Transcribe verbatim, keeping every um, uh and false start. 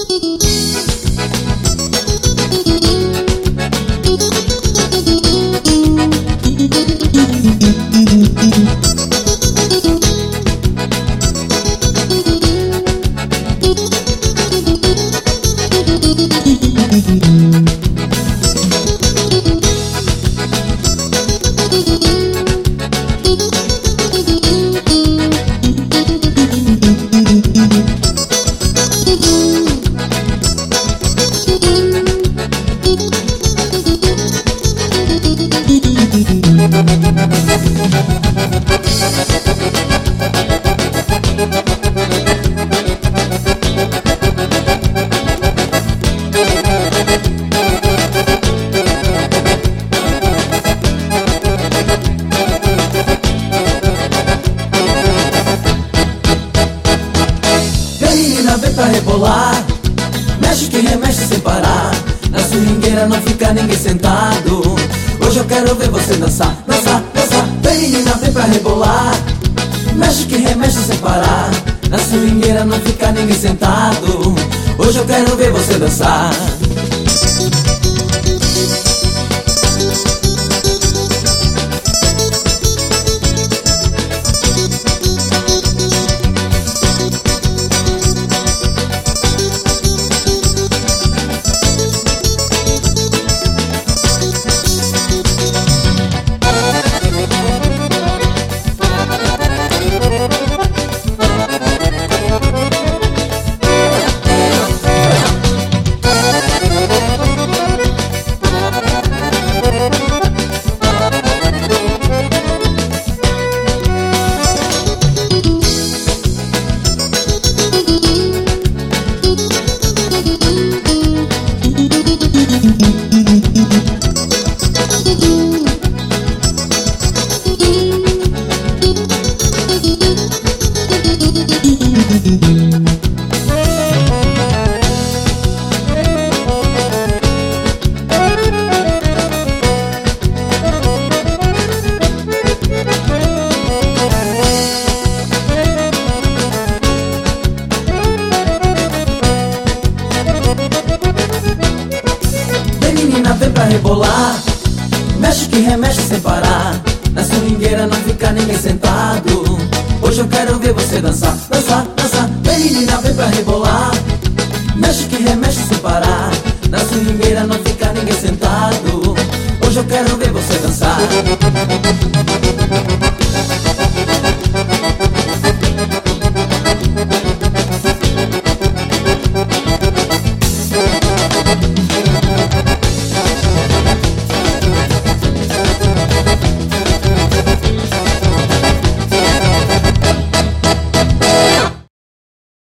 Vem pra rebolar, mexe que remexe sem parar. Na swingueira não fica ninguém sentado. Hoje eu quero ver você dançar, dançar, dançar. Vem menina, vem pra rebolar, mexe que remexe sem parar. Na swingueira não fica ninguém sentado. Hoje eu quero ver você dançar. Vem pra rebolar, mexe que remexe sem parar. Na swingueira não fica ninguém sentado. Hoje eu quero ver você dançar, dançar, dançar. Vem menina, vem pra rebolar, mexe que remexe sem parar. Na swingueira não fica ninguém sentado. Hoje eu quero ver você dançar.